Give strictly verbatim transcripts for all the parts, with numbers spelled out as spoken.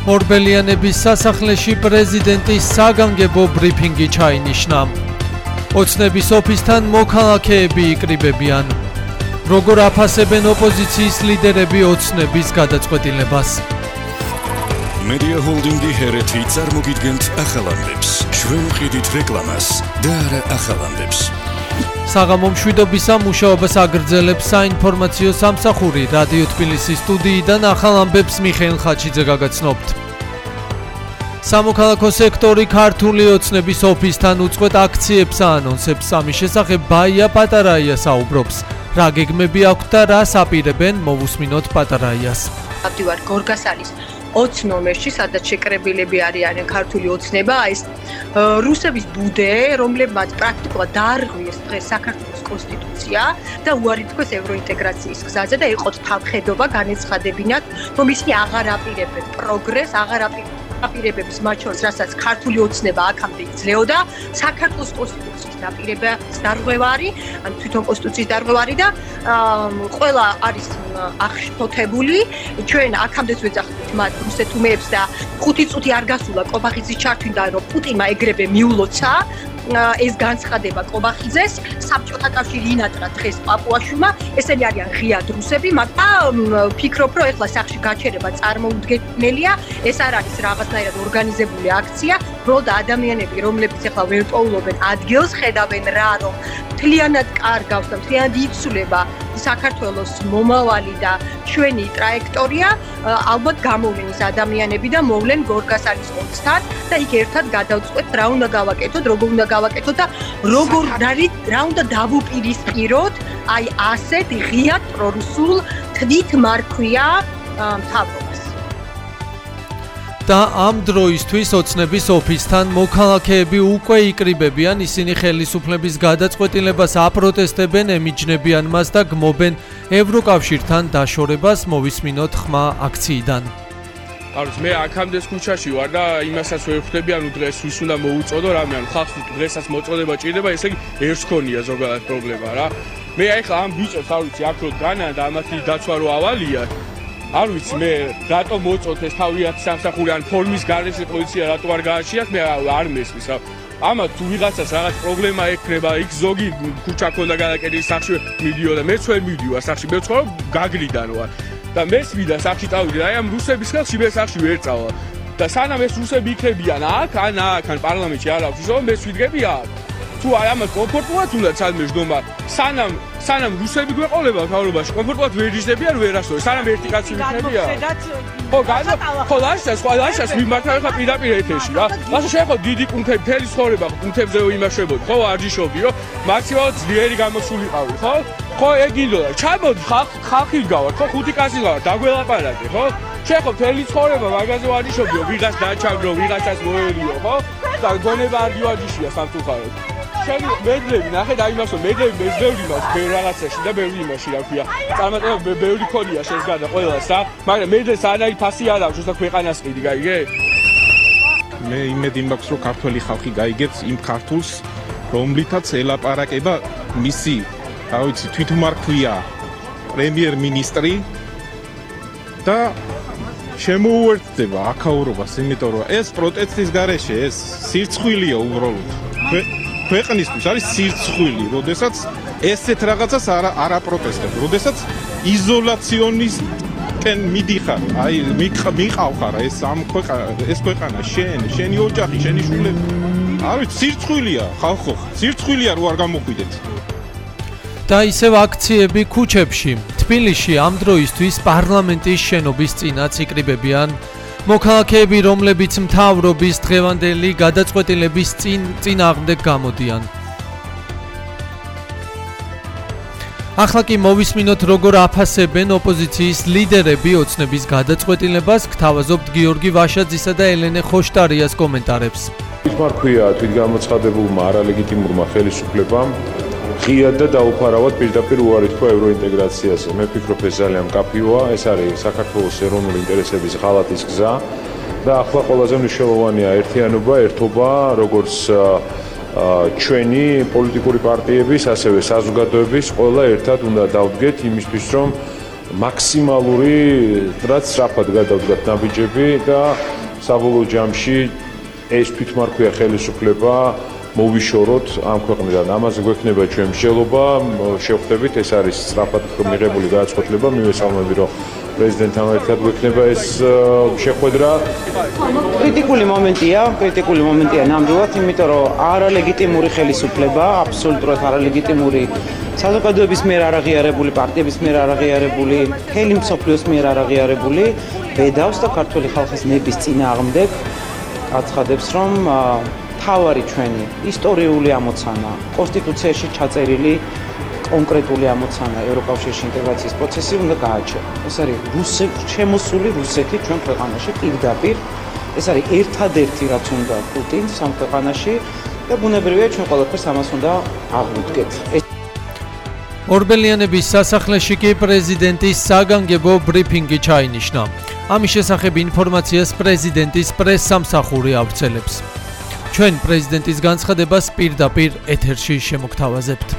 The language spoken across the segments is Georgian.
ორბელიანების სასახლეში პრეზიდენტის საგანგებო ბრიფინგი ჩაინიშნა. ოცნების ოფისთან მოქალაქეები იკრიბებიან. როგორ აფასებენ ოპოზიციის ლიდერები ოცნების გადაწყვეტილებას? Media Holding-ი ჰერეთი წარმოგიდგენთ ახალამდებს. ჩვენ ვყიდით რეკლამას და არა ახალამდებს. საღამო მშვიდობისა მუშაობას აგრძელებს საინფორმაციო სამსახური რადიო თბილისის სტუდიიდან ახალამდებს მიხეილ ხაჩიძე გაგაცნობთ. სამოქალაქო სექტორი ქართული ოცნების ოფისთან უწყვეტ აქციებს აანონსებს. ამის შესახებ ბაია პატარაია საუბრობს. რა გეგმები აქვთ და რას აპირებენ, მოვუსმინოთ პატარაიას. ავდივარ გორგასალის ოცნომერში, სადაც შეკრებილები არიან ქართული ოცნება, ეს რუსების ბუდე, რომლებმაც პრაქტიკულად დაარღვიეს დღეს საქართველოს კონსტიტუცია და უარი თქვეს ევროინტეგრაციის გზაზე და იყოთ თავხედობა განეცხადებინათ, რომ ისინი აღარ აპირებენ პროგრესს, აღარ აპირებენ აპირებებს მათ შორის, რასაც ქართული ოცნება აქამდე იძლეოდა, საქართველოს კონსტიტუციის დაპირება დარღვევარი, ან თვითონ კონსტიტუციის დარღვევარი და ყველა არის აღშფოთებული. ჩვენ აქამდეც ვეძახდით მათ რუსეთუმეებს და ხუთი წუთი არ გასულა კობახიძის ჩართვიდან, რომ პუტინმა ეგრევე მიულოცა ეს განცხადება კობახიძეს, საბჭოთა კავშირი ინატრა დღეს პაპუაშვილმა, ესენი არიან ღიად რუსები, მაგრამ ვფიქრობ, რომ ეხლა სახში გაჩერება წარმოუდგენელია, ეს არ არის რაღაცნაირად ორგანიზებული აქცია, ბრალდა ადამიანები, რომლებიც ეხლა ვერ პოულობენ ადგილს, ხედავენ რა, რომ მთლიანად კარგავს და მთლიანად იცვლება საქართველოს მომავალი და ჩვენი ტრაექტორია, ალბათ გამოვლენ ეს ადამიანები და მოვლენ გორგასალის ოცთან და იქ ერთად გადავწყვეტ რა უნდა გავაკეთოთ, როგორ უნდა გავაკეთოთ და როგორ რა უნდა დავუპირისპიროთ აი ასეთ ღიად პრორუსულ თვითმარქვია მთავრობას. და ამ დროისთვის ოცნების ოფისთან მოქალაქეები უკვე იკრიბებიან, ისინი ხელისუფლების გადაწყვეტილებას აპროტესტებენ, ემიჯნებიან მას და გმობენ ევროკავშირთან დაშორებას. მოვისმინოთ ხმა აქციიდან. არის მე აქამდე ქუჩაში ვარ და იმასაც ვერ ხვდები, ანუ დღეს ვის უნდა მოუწოდო რამე, ანუ ხალხს დღესაც მოწოდება ჭირდება, ესე იგი ერთს ქონია ზოგადად პრობლემა რა. მე აი ხა ამ ბიჭებს არ ვიცი აქ რო განა და ამათი დაცვა რო ავალია. არ ვიცი მე რატომ მოწოთ ეს თავიანთი სამსახური ან ფორმის გარეშე პოლიცია რატო არ გააჩიათ, მე არ მესმის რა. ამათ თუ ვიღაცას რაღაც პრობლემა ექნება, იქ ზოგი ქუჩა ქონდა გადაკეტილი სახში მიდიოდა, მეც ვერ მიდიوار სახში, მე ვცხოვრობ გაგლიდან ვარ. და მეს ვიდა სახში წავიდი, აი ამ რუსების ხელში მე სახში ვერ წავალ. და სანამ ეს რუსები იქნებიან აქ, ან აქ, ან პარლამენტში არ აქვს, ისო მეს ვიდგები აქ. თუ აი ამას კომფორტულად უნდა ცალმე ჯდომა, სანამ სანამ რუსები გვეყოლება თავრობაში, კომფორტულად ვერ იჯდებიან, ვერ ასწორებს, სანამ ერთი კაცი იქნებია. ხო, განა, ხო, ლაშას, ხო, ლაშას მიმართავ ხა პირდაპირ ეთერში რა. ლაშა შეხო დიდი პუნქტები, მთელი ცხოვრება პუნქტებზე ვიმაშებოდი, ხო, არ ჯიშობდი, რომ მაქსიმალურად ძლიერი გამოსულიყავი, ხო? ხო, ეგინდოდა. ჩამოდი, ხალხი გავარ, ხო, ხუთი კაცი გავარ, დაგველაპარაკე, ხო? შეხო მთელი ცხოვრება მაგაზე ვარ ჯიშობდიო, ვიღაც დაჩაგრო, ვიღაცას მოერიო, ხო? და გონება არ გიوادიშია სამწუხაროდ. შენი მედლები ნახე და იმასო მედლები მეზბევრი მას ბევრ რაღაცაში და ბევრი იმაში რა ქვია. წარმატება ბევრი ქონია შენს გადა ყველას რა. მაგრამ მედლს ანაი ფასი არ აქვს, უბრალოდ ქვეყანას ყიდი, გაიგე? მე იმედი მაქვს, რომ ქართველი ხალხი გაიგებს იმ ქართულს, რომლითაც ელაპარაკება მისი, რა ვიცი, თვითმარქვია პრემიერ-მინისტრი და შემოუერთდება აქაურობას, იმიტომ რომ ეს პროტესტის გარეშე ეს სირცხვილია უბრალოდ. ქვეყნისთვის არის სირცხვილი, როდესაც ესეთ რაღაცას არ არ აპროტესტებ, როდესაც იზოლაციონისტკენ მიდიხარ, აი მიყავხარ ეს ამ ქვეყანა, ეს ქვეყანა შენ, შენი ოჯახი, შენი შვილები. არ ვიცი, სირცხვილია ხალხო, სირცხვილია რო არ გამოხვიდეთ. და ისევ აქციები ქუჩებში. თბილისში ამ დროისთვის პარლამენტის შენობის წინაც იკრიბებიან მოქალაქეები, რომლებიც მთავრობის დღევანდელი გადაწყვეტილების წინ წინააღმდეგ გამოდიან. ახლა კი მოვისმინოთ როგორ აფასებენ ოპოზიციის ლიდერები ოცნების გადაწყვეტილებას, გთავაზობთ გიორგი ვაშაძისა და ელენე ხოშტარიას კომენტარებს. თვითმარქვია თვითგამოცხადებულმა არალეგიტიმურმა ხელისუფლებამ ღიად და დაუფარავად პირდაპირ უარი თქვა ევროინტეგრაციაზე. მე ვფიქრობ, ეს ძალიან მკაფიოა, ეს არის საქართველოს ეროვნული ინტერესების ღალატის გზა და ახლა ყველაზე მნიშვნელოვანია ერთიანობა, ერთობა, როგორც ჩვენი პოლიტიკური პარტიების, ასევე საზოგადოების ყველა ერთად უნდა დავდგეთ იმისთვის, რომ მაქსიმალური რაც სწრაფად გადავდგათ ნაბიჯები და საბოლოო ჯამში ეს თვითმარქვია ხელისუფლება მოვიშოროთ ამ ქვეყნიდან. ამაზე გვექნება ჩვენ მსჯელობა, შევხვდებით, ეს არის სწრაფად მიღებული გადაწყვეტილება, მივესალმები, რომ პრეზიდენტთან ერთად გვექნება ეს შეხვედრა. კრიტიკული მომენტია, კრიტიკული მომენტია ნამდვილად, იმიტომ რომ არალეგიტიმური ხელისუფლება, აბსოლუტურად არალეგიტიმური საზოგადოების მიერ არაღიარებული, პარტიების მიერ არაღიარებული, მთელი მსოფლიოს მიერ არაღიარებული, ბედავს და ქართული ხალხის ნების წინააღმდეგ აცხადებს, რომ თავარი ჩვენი ისტორიული ამოცანა, კონსტიტუციაში ჩაწერილი კონკრეტული ამოცანა ევროკავშირში ინტეგრაციის პროცესი უნდა გააჩეროს. ეს არის რუსეთი, შემოსული რუსეთი ჩვენ ქვეყანაში პირდაპირ. ეს არის ერთადერთი რაც უნდა პუტინს ამ ქვეყანაში და ბუნებრივია ჩვენ ყველაფერს ამას უნდა აღვდგეთ. ორბელიანების სასახლეში კი პრეზიდენტის საგანგებო ბრიფინგი ჩაინიშნა. ამის შესახებ ინფორმაციას პრეზიდენტის პრესსამსახური ავრცელებს. ჩვენ პრეზიდენტის განცხადებას პირდაპირ ეთერში შემოგთავაზებთ.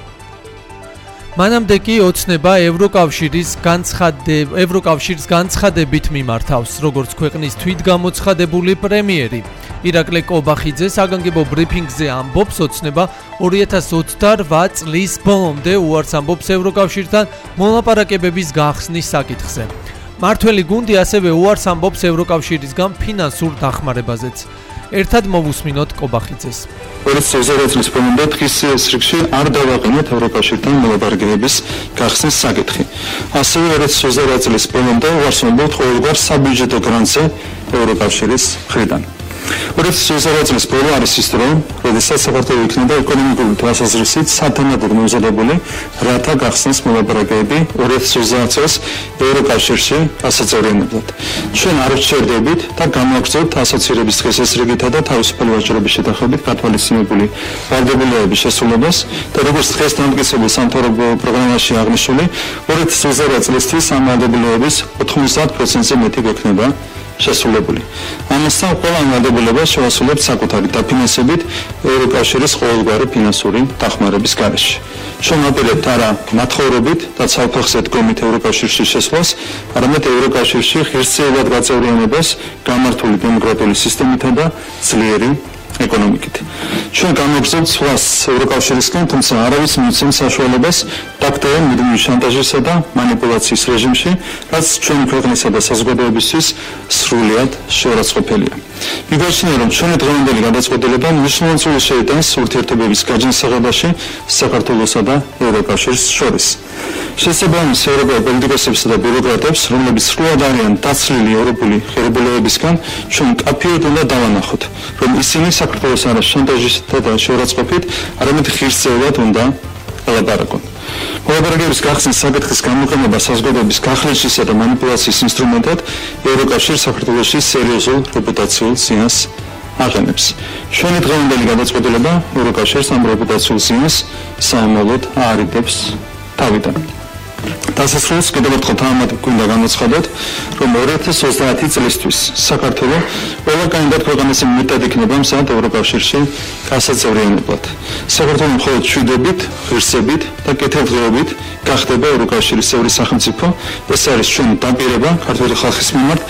მანამდე კი ოცნება ევროკავშირის განცხადებ ევროკავშირის განცხადებით მიმართავს, როგორც ქვეყნის თვითგამოცხადებული პრემიერი ირაკლი კობახიძე საგანგებო ბრიფინგზე ამბობს, ოცნება ორი ათას ოცდაოთხ წლის ბოლომდე უარს ამბობს ევროკავშირთან მოლაპარაკებების გახსნის საკითხზე. მართველი გუნდი ასევე უარს ამბობს ევროკავშირისგან ფინანსურ დახმარებაზეც. ერთად მოვუსმინოთ კობახიძეს. ორი ათას წლის ბოლომდე დღის სრიგში არ დავაყენეთ ევროკავშირთან მოლაპარაკებების გახსნის საკითხი. ასევე ორი ათას წლის ბოლომდე უარს ამბობთ ყოველგვარ საბიუჯეტო გრანტზე ევროკავშირის მხრიდან. ორი ათას წლის ბოლო არის ის დრო, როდესაც საქართველო იქნება ეკონომიკური თვალსაზრისით სათანადოდ მომზადებული, რათა გახსნას მოლაპარაკებები ორი ათას ოცდაათი წელს ევროკავშირში ასაწევრიანებლად. ჩვენ არ ვჩერდებით და განვაგრძობთ ასოცირების დღესასრიგითა და თავისუფალი ვაჭრობის შეთანხმებით გათვალისწინებული ვალდებულებების შესრულებას და როგორც დღეს დამტკიცებულ სამთავრობო პროგრამაში აღნიშნული, ორი ათას ოცდაათი წლისთვის ამ ვალდებულებების ოთხმოცდაათ პროცენტზე მეტი გვექნება შესრულებული. ამასთან ყველა ვალდებულებას შევასრულებთ საკუთარი დაფინანსებით ევროკავშირის ყოველგვარი ფინანსური დახმარების გარეშე. ჩვენ ვაპირებთ არა მათხოვრობით და ცალფეხზე დგომით ევროკავშირში შესვლას, არამედ ევროკავშირში ღირსეულად გაწევრიანებას გამართული დემოკრატიული სისტემითა და ძლიერი ეკონომიკით. ჩვენ გამოვგზავნით სვლას ევროკავშირისგან, თუმცა არავის მიცემს საშუალებას დაგდევა მუდმივი შანტაჟისა და манипуляციის რეჟიმში, რაც ჩვენი ქვეყნისა და საზოგადოებისთვის სრულიად შეურაცხყოფელია. მიგაჩნია, რომ ჩვენი დღევანდელი გადაწყვეტილება მნიშვნელოვან წვლილს შეიტანს ურთიერთობების გაჯანსაღებაში საქართველოსა და ევროკავშირის შორის. შესაბამის ევროპელ პოლიტიკოსებსა და ბიუროკრატებს, რომლებიც სრულად არიან დაცლილი ევროპული ღირებულებებისგან, ჩვენ კაფეოდ უნდა დავანახოთ, რომ ისინი საქართველოს არა შანტაჟისით და შეურაცხყოფით, არამედ ღირსეულად უნდა ელაპარაკონ. მოლაპარაკებების გახსნის საკითხის გამოყენება საზოგადოების გახლეშისა და манипуляციის ინსტრუმენტად ევროკავშირს საქართველოში სერიოზულ რეპუტაციულ ზიანს აღენებს. ჩვენი დღევანდელი გადაწყვეტილება ევროკავშირს ამ რეპუტაციულ ზიანს საომალოდ აარიდებს თავიდან. დასასრულს კიდევ ერთხელ თამამად გვინდა გამოცხადოთ, რომ ორი ათას ოცდაათი წლისთვის საქართველოს ყველა კანდიდატ ქვეყანაზე მეტად იქნება მსად ევროკავშირში გასაწევრიანებლად. საქართველოს მხოლოდ შვიდობით, ღირსებით და კეთილდღეობით გახდება ევროკავშირის წევრი სახელმწიფო. ეს არის ჩვენი დაპირება ქართული ხალხის მიმართ.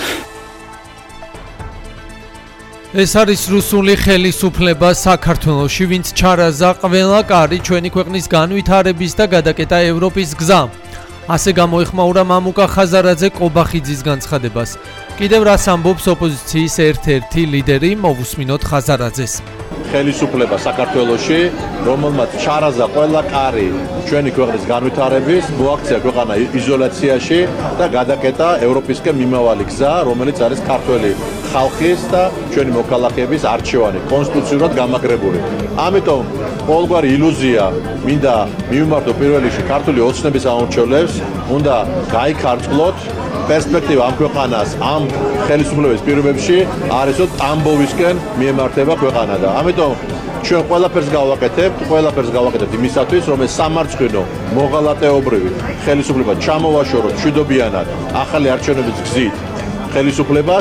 ეს არის რუსული ხელისუფლება საქართველოში, ვინც ჩარაზა ყველა კარი ჩვენი ქვეყნის განვითარების და გადაკეტა ევროპის გზა. ასე გამოეხმაურა მამუკა ხაზარაძე კობახიძის განცხადებას. კიდევ რას ამბობს ოპოზიციის ერთ-ერთი ლიდერი, მოვუსმინოთ ხაზარაძეს. ხელისუფლება საქართველოში, რომელმაც ჩარაზა ყველა კარი ჩვენი ქვეყნის განვითარების, მოაქცია ქვეყანა იზოლაციაში და გადაკეტა ევროპისკენ მიმავალი გზა, რომელიც არის ქართველი ხალხის და ჩვენი მოქალაქეების არჩევანი, კონსტიტუციურად გამაგრებული. ამიტომ ყოველგვარი ილუზია მინდა მივმართო პირველ რიგში ქართული ოცნების ამორჩევლებს, უნდა გაიქარწყლოთ პერსპექტივა ამ ქვეყანას ამ ხელისუფლების პირობებში არისო ტამბოვისკენ მიემართება ქვეყანა და ამიტომ ჩვენ ყველაფერს გავაკეთებთ, ყველაფერს გავაკეთებთ იმისათვის, რომ ეს სამარცხვინო მოღალატეობრივი ხელისუფლება ჩამოვაშოროთ მშვიდობიანად ახალი არჩევნების გზით ხელისუფლებას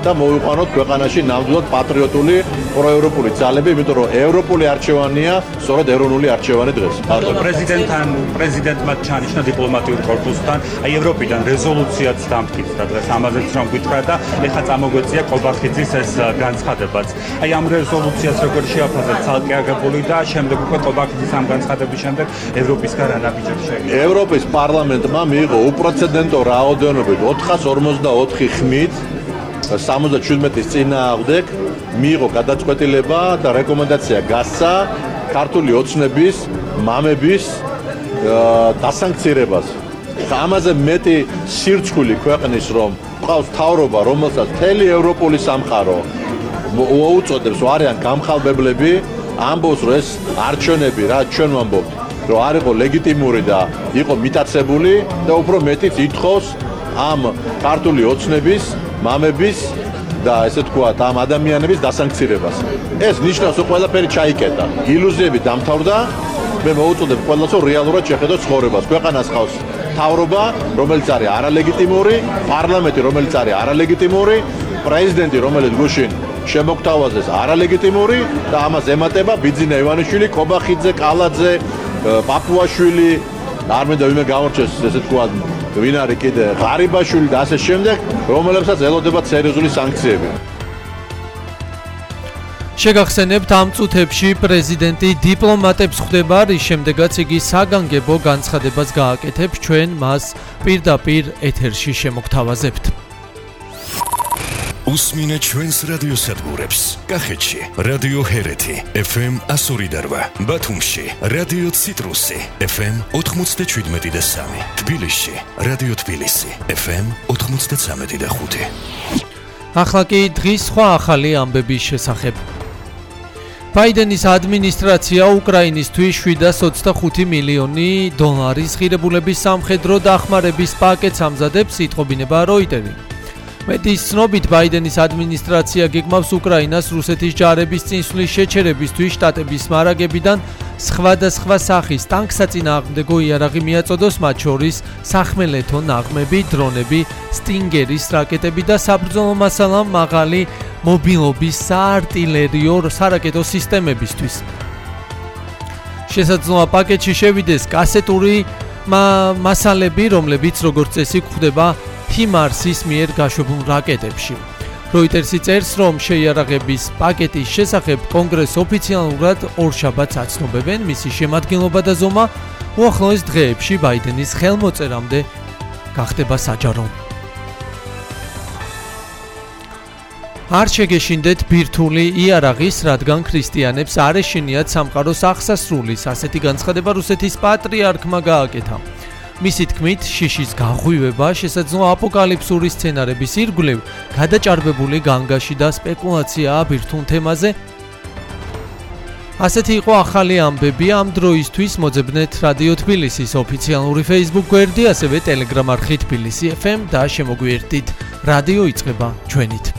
და მოვიყვანოთ ქვეყანაში ნამდვილად პატრიოტული პროევროპული ძალები, იმიტომ რომ ევროპული არჩევანია, სწორედ ეროვნული არჩევანი დღეს. პრეზიდენტთან, პრეზიდენტმა ჩანიშნა დიპლომატიურ კორპუსთან, აი ევროპიდან რეზოლუციაც დამტკიცდა დღეს ამაზეც რომ გითხრა და ეხლა წამოგვეწია კობახიძის ეს განცხადებაც. აი ამ რეზოლუციას როგორ შეაფასებთ ცალკე აგებული და შემდეგ უკვე კობახიძის ამ განცხადების შემდეგ ევროპისგან რა ნაბიჯები შეგვიძლია? ევროპის პარლამენტმა მიიღო უპრეცედენტო რაოდენობით ოთხას ორმოცდაოთხი ხმით სამოცდაშვიდმეტის წინააღმდეგ მიიღო გადაწყვეტილება და რეკომენდაცია გასცა ქართული ოცნების, მამების დასანქცირებას. ამაზე მეტი სირცხვილი ქვეყნის რომ ყავს თავრობა, რომელსაც მთელი ევროპული სამყარო უწოდებს არიან გამხალბებლები, ამბობს რომ ეს არჩევნები რა ჩვენ ვამბობთ, რომ არ იყო ლეგიტიმური და იყო მიტაცებული და უფრო მეტიც ითხოვს ამ ქართული ოცნების, მამების და ესე თქვათ ამ ადამიანების დასანქცირებას. ეს ნიშნავს რომ ყველაფერი ჩაიკეტა. ილუზიები დამთავრდა. მე მოვუწოდებ ყველას რომ რეალურად შეხედოთ ცხოვრებას. ქვეყანას ყავს თავრობა, რომელიც არის არალეგიტიმური, პარლამენტი, რომელიც არის არალეგიტიმური, პრეზიდენტი, რომელიც გუშინ შემოგთავაზეს არალეგიტიმური და ამას ემატება ბიძინა ივანიშვილი, კობახიძე, კალაძე, პაპუაშვილი, არ მინდა ვინმე გამორჩეს, ესე თქვა, ვინ არის კიდე ღარიბაშვილი და ასე შემდეგ, რომელებსაც ელოდება სერიოზული სანქციები. შეგახსენებთ, ამ წუთებში პრეზიდენტი დიპლომატებს ხვდება, რის შემდეგაც იგი საგანგებო განცხადებას გააკეთებს, ჩვენ მას პირდაპირ ეთერში შემოგთავაზებთ. უსმინეთ ჩვენს რადიოსადგურებს. კახეთში რადიო ჰერეთი ეფ ემ εκατო ორი და რვა, ბათუმში რადიო ციტრუსი ეფ ემ ოთხმოცდაშვიდმეტი და სამი, თბილისში რადიო თბილისი ეფ ემ ოთხმოცდაცამეტი და ხუთი. ახლა კი დღის სხვა ახალი ამბების შესახებ. ბაიდენის ადმინისტრაცია უკრაინისთვის შვიდას ოცდახუთი მილიონი დოლარის ღირებულების სამხედრო დახმარების პაკეტს ამზადებს, იტყობინება როიტერი. მეტის ცნობით, ბაიდენის ადმინისტრაცია გეგმავს უკრაინას რუსეთის ჯარების წინსვლის შეჩერებისთვის შტატების მარაგებიდან სხვადასხვა სახის ტანკსაწინააღმდეგო იარაღი მიაწოდოს, მათ შორის სახმელეთო ნაღმები, დრონები, სტინგერის რაკეტები და საბრძოლო მასალა მაღალი მობილობის საარტილერიო სარაკეტო სისტემებისთვის. შესაძლოა პაკეტში შევიდეს კასეტური მასალები, რომლებიც როგორც წესი გვხვდება ჰიმარსის მიერ გაშვებულ რაკეტებში. როიტერსი წერს, რომ შეიარაღების პაკეტის შესახებ კონგრესს ოფიციალურად ორშაბათს აცნობებენ, მისი შემადგენლობა და ზომა უახლოეს დღეებში ბაიდენის ხელმოწერამდე გახდება საჯარო. არ შეგეშინდეთ ბირთვული იარაღის, რადგან ქრისტიანებს არ ეშინიათ სამყაროს აღსასრულის, ასეთი განცხადება რუსეთის პატრიარქმა გააკეთა. მისი თქმით, შიშის გაღვივება შესაძლოა აპოკალიფსური სცენარების ირგვლივ გადაჭარბებული განგაში და სპეკულაციაა ბირთვულ თემაზე. ასეთი იყო ახალი ამბები ამ დროისთვის. მოძებნეთ რადიო თბილისის ოფიციალური Facebook გვერდი, ასევე Telegram არხი თბილისი ეფ ემ და შემოგვიერთდით. რადიო იწყება ჩვენით.